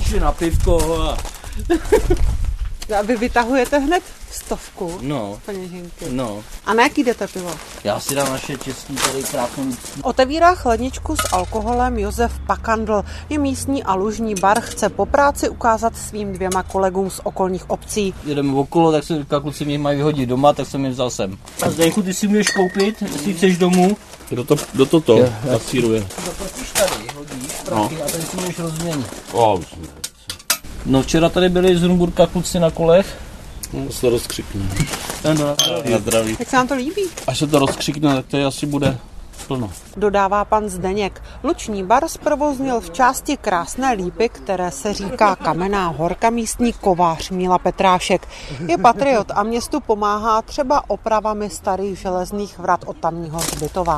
ještě na pivko. A vy vytahujete hned 100 No. peněženky. No. A na jaký jdete pivo? Já si dám naše český tady krásný. Otevírá chladničku s alkoholem Josef Pakandl. Je místní a lužní bar, chce po práci ukázat svým 2 kolegům z okolních obcí. Jedeme okolo, tak jsem říkal, kluci mě mají vyhodit doma, tak jsem je vzal sem. A Zdenku, ty si můžeš koupit, jestli chceš domů. Kdo to kasíruje? To totiž tady hodíš prachy a tady si můžeš rozměnit. Už ne. No včera tady byli z Rumburka kluci na kolech. To se to rozkřikne. Na zdraví. Jak se vám to líbí? Až se to rozkřikne, tak to asi bude plno. Dodává pan Zdeněk. Luční bar zprovoznil v části Krásné Lípy, které se říká Kamenná Horka, místní kovář Míla Petrášek. Je patriot a městu pomáhá třeba opravami starých železných vrat od tamního hřbitova.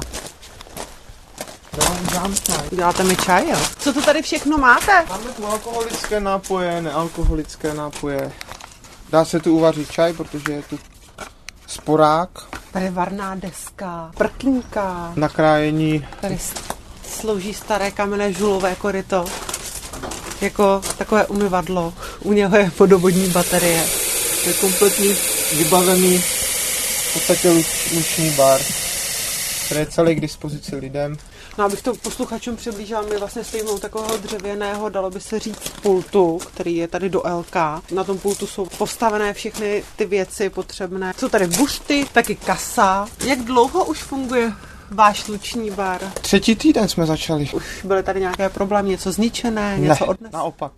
Děláte mi čaj, jo? Co to tady všechno máte? Máme tu alkoholické nápoje, nealkoholické nápoje. Dá se tu uvařit čaj, protože je tu sporák. Tady je varná deska, prkínka. Na krájení. Tady slouží staré kamenné žulové koryto. Jako takové umyvadlo. U něho je vodovodní baterie. Je kompletní vybavený v podstatě luční bar, který je celý k dispozici lidem. No, abych to posluchačům přiblížila, my vlastně stojíme u takového dřevěného, dalo by se říct, pultu, který je tady do LK. Na tom pultu jsou postavené všechny ty věci potřebné. Jsou tady bušty, taky kasa. Jak dlouho už funguje váš luční bar? 3. týden jsme začali. Už byly tady nějaké problémy, něco zničené, něco odneslo? Naopak.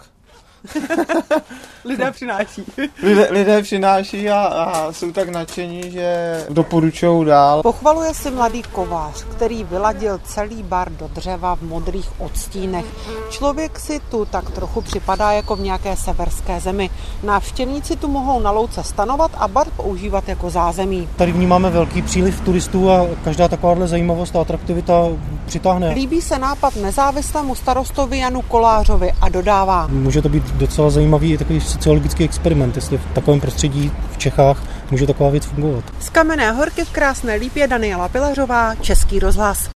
Lidé přináší. Lidé přináší a jsou tak nadšení, že doporučují dál. Pochvaluje si mladý kovář, který vyladil celý bar do dřeva v modrých odstínech. Člověk si tu tak trochu připadá jako v nějaké severské zemi. Návštěvníci tu mohou na louce stanovat a bar používat jako zázemí. Tady vnímáme velký příliv turistů a každá takováhle zajímavost a atraktivita přitáhne. Líbí se nápad nezávislému starostovi Janu Kolářovi a dodává. Může to být docela zajímavý takový sociologický experiment, jestli v takovém prostředí v Čechách může taková věc fungovat. Z Kamenné Horky v Krásné Lípě Daniela Pilařová, Český rozhlas.